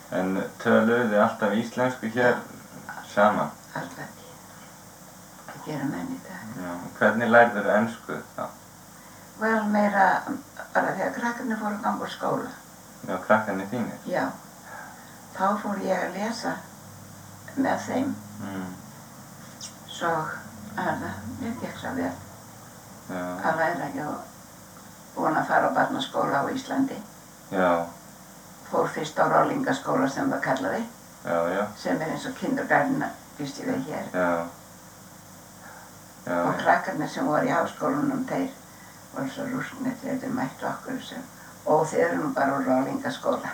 En töluðu þið alltaf íslensku hér saman? Alltaf ekki. Það gera menn í dag. Já, hvernig lærðirðu ensku þá? Vel meira bara þegar krakkarnir fóru að ganga úr skóla. Já, krakkarnir þínir? Já. Þá fór ég að lesa með þeim. Svo mér gekk það vel að læra ekki og búin að fara á barnaskóla á Íslandi. Já. Fór fyrst á Rólingaskóla sem það kallaði. Já. Sem eins og kindergarten býst ég við hér. Já. Og krakkarnir sem voru í háskólanum, þeir voru svo rúsknir þegar þeir mættu okkur sem og þeir eru nú bara á Rólingaskóla.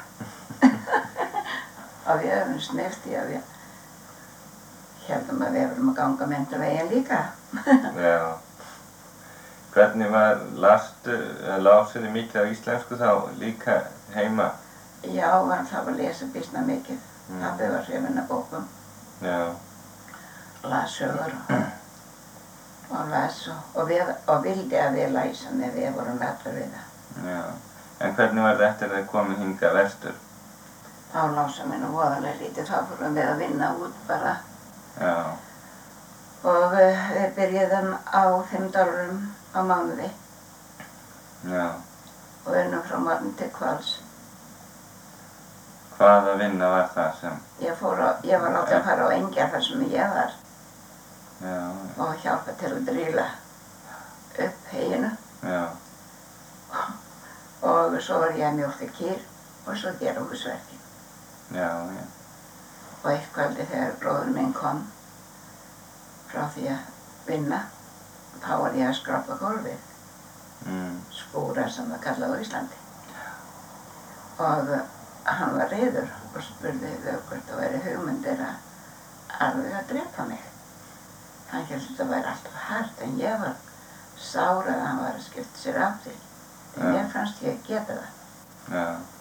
Og við höfum sneyft í að við heldum að við höfum að ganga menntaveginn líka. Já. Hvernig var, lásuð þið mikið af íslensku þá líka heima? Já, það var að lesa býsna mikið. Pabbi var hrifinn af bókum. Já. Las sögur og las og vildi að við læsum ef við vorum allar við það. Já. En hvernig var þetta eftir að þið komið hingað vestur? Þá lásum við nú voðalega lítið, þá fórum við að vinna út bara. Já. Og við byrjuðum á $5 á mánuði. Já. Og unnum frá morgun til kvölds. Hvaða vinna var það sem? Ég var látið að fara á engjar þar sem ég var. Já. Og hjálpa til að drýla upp heyinu. Já. Og svo var ég að mjólka kýr og svo gera húsverkin. Já. Og eitt kvöldi þegar bróður minn kom frá því að vinna, þá var ég að skrapa gólfið. Skúra sem það kallaði á Íslandi. Og hann var reiður og spurði hvort það væri hugmyndir alveg að drepa mig. Hann hélt að þetta væri alltaf hart en ég var sár að hann var að skipta sér af því. En mér fannst ég að geta það. Já.